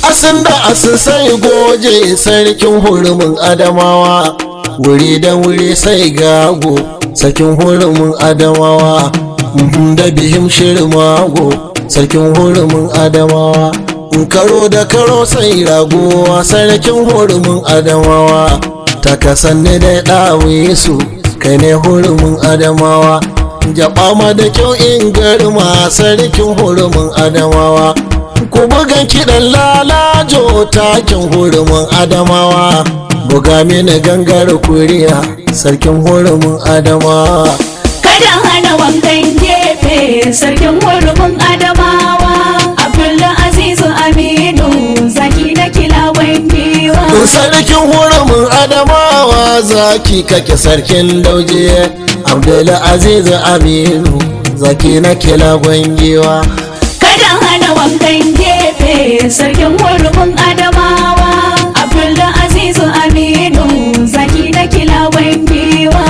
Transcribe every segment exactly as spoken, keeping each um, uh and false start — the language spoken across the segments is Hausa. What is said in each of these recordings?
asin da asin sai goje sarkin hurumin adamawa, wuri da wuri sai gago sarkin hurumin adamawa, da bihim shirmago sarkin hurumin adamawa, karo da karo sai ragowa sarkin hurumin adamawa, takasanni da ɗawe su kai ne hurumin adamawa, jaɓama da kyau in garma sarkin hurumin adamawa, ku bugan kiɗan lalajo takin hurumin adamawa, buga mini gangar kuriya sarkin hurumin adamawa. Kada hana wankan gefe sarkin hurumin adamawa, Abdulaziz Aminu zaki na kilawan giwa. Sarkin hurumin adamawa zaki kake sarkin dauje, Abdulaziz Aminu zaki na kilawan giwa. Kada hana wankan gefe sarkin hurumin adamawa, Abdulaziz Aminu zaki na kilawan giwa.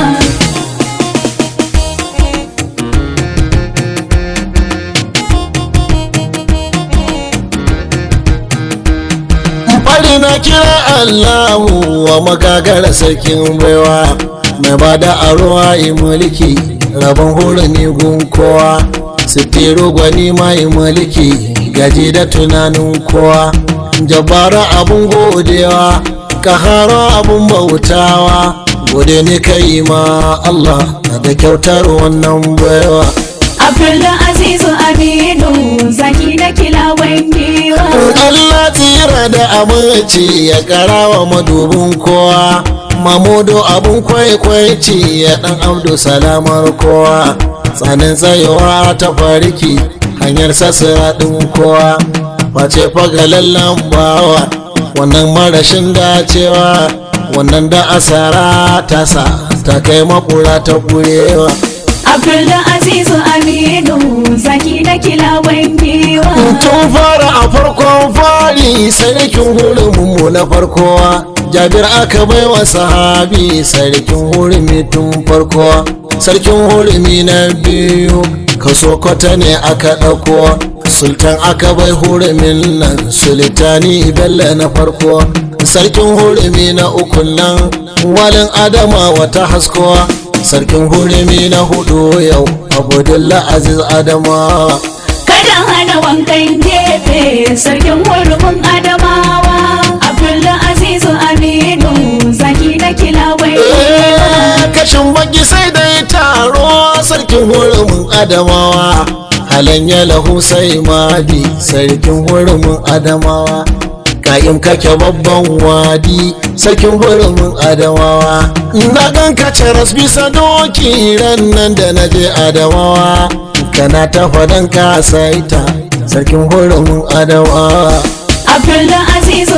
Fari na kira Allahu wa magagara sarkin baiwa, mai bada aruwa yi mulki rabon hurumi gun kowa, sitiru gwani mai mulki gaji da tunanin kowa, jabara abun godewa kahara abun bautawa, gode ne kai ma Allah da kyautar wannan baiwa. Abdulaziz Aminu zaki na kilawan giwa. Allah tsira da aminci ya karawa madubin kowa, mamudu abun kwaikwaici ya dan abdu salamar kowa, tsanin tsayewa ta fariki hanyar sassara ɗin kowa, face fagalallen bawa wannan marashin dacewa, wannan da asara tasa ta kai makura ta kurewa. Abdulaziz Aminu zaki na kilawan giwa. Tun fara a farkon fari sarkin hurumin na farkowa, Jabir aka bai wa sahabi sarkin hurumi tun farkowa, sarkin hurumi na biyu kaso kwata ne aka ɗauko, sultan aka bai hurumin nan sultani bello na farko, sarkin hurumi na uku nan walin adama wata haskowa, sarkin hurumi na hudu yau Abdulaziz adamawa. Kada hana wankan gefe sarkin hurumin adamawa, Abdulaziz Aminu zaki na kilawan giwa. Kashin baki sai dai taro sarkin hurumin adamawa, halan ya lahu sai madi sarkin hurumin adamawa, ka'im kake babban wadi sarkin hurumin adamawa, na gan ka caras bisa doki ran nan da na je adamawa, kana ta fadan ka saita sarkin hurumin adamawa. Abdulaziz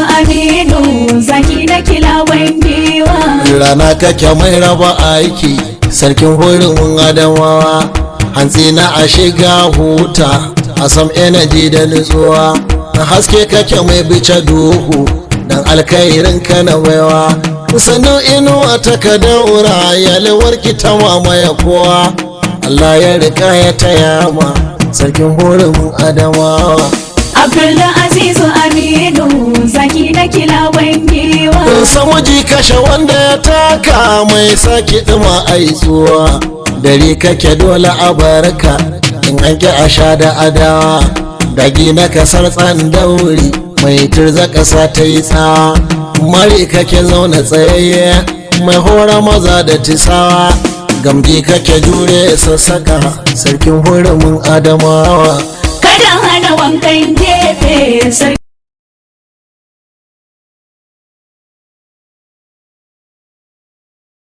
Aminu zaki na kilawan giwa. Rana kake mai raba aiki sarkin hurumin adamawa, hantsi na a shiga huta a sam energy da nutsuwa, haske kake mai bice duhu dan alkhairin ka na baiwa, sannan inuwa ta ka daura yalwar ki ta mamaye kowa, Allah ya rika ya taya ma sarkin hurumin adamawa. Abdulaziz Aminu zaki na kilawan giwa. Samuji kashe wanda ya taka mai sake ɗuma aitsuwa, dare kake dole a barka in an ki a sha da adawa, dagi na kasar tsandauri mai turza ƙasa ta yi tsawa, mari kake zaune tsayayye mai hora maza da tisawa, gamji kake jure sassaka sarkin hurumin adamawa. Kada hana wankan gefe sarkin